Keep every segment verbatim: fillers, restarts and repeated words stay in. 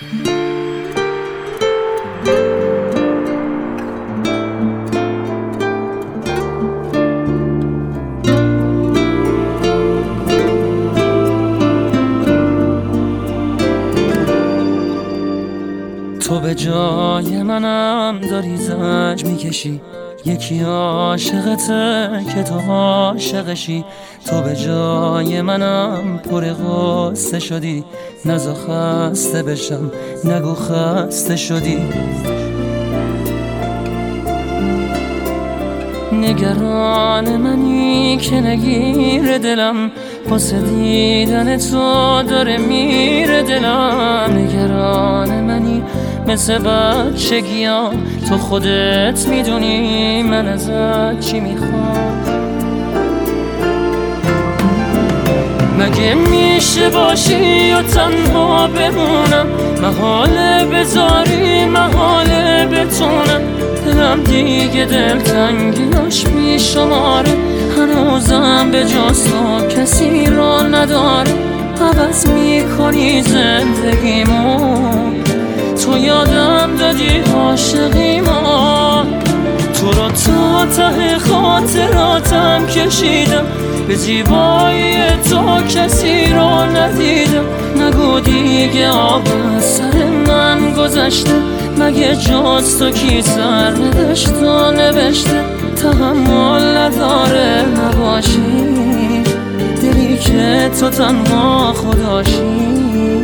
تو به جای منم داری زنج میکشی، یکی عاشقته که تو عاشقشی. تو به جای منم پر غصه شدی، نزا خسته بشم نگو خسته شدی. نگران منی که نگیر دلم، واسه دیدن تو داره میره دلم. نگران منی مثل بچگیام، تو خودت میدونی من ازت چی میخوام. مگه میشه باشی و تنها بمونم، محاله بذاری محاله بتونم. دلم دیگه دلتنگیاش بیشماره، هنوزم به جز تو کسی را نداره. عوض میکنی زندگیمو، تو یادم دادی عاشقیمو. تو رو تا ته خاطراتم کشیدم، به زیبایی تو کسی رو ندیدم. نگو دیگه آب سر من گذشته، مگه جز تو کی سر نداشت و نوشته. تحمل نداره نباشی، دلی که تو تنها خداشی.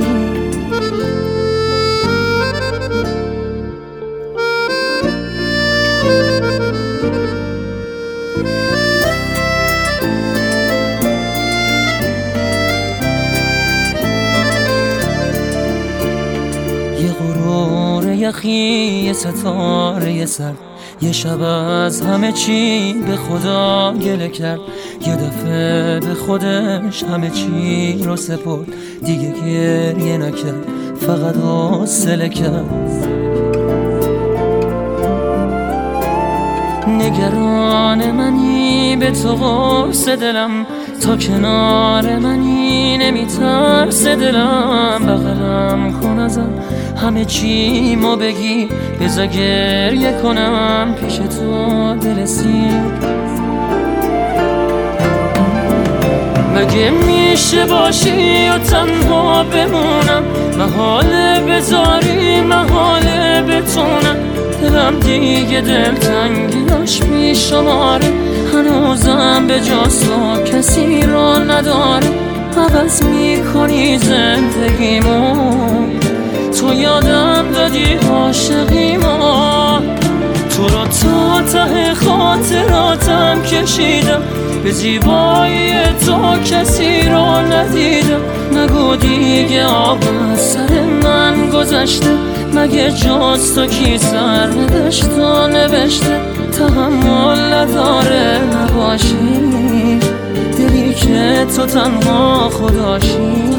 یه غرور یخی، یه ستاره سر، یه شب از همه چی به خدا گله کرد. یه دفعه به خودش همه چی رو سپرد، دیگه گریه نکرد فقط حوصله کرد. نگران منی به تو قرص دلم، تا کنار منی نمیترس دلم. بغلم کن ازم همه چی مو بگی، بذار گریه کنم پیش تو دل سیر. مگه میشه باشی و تنها بمونم، محاله بذاری محاله بتونم. دلم دیگه دلتنگیاش بیشماره، هنوزم به جز تو کسی را نداره. عوض میکنی زندگیمو، تو یادم دادی عاشقیمو. تو رو تا ته خاطراتم کشیدم، به زیبایی تو کسی رو ندیدم. نگو دیگه آب سر من گذشته، مگه جز تو کی سر نداشت و نوشته. تحمل نداره نباشی، دلی که تو تنها خداشی.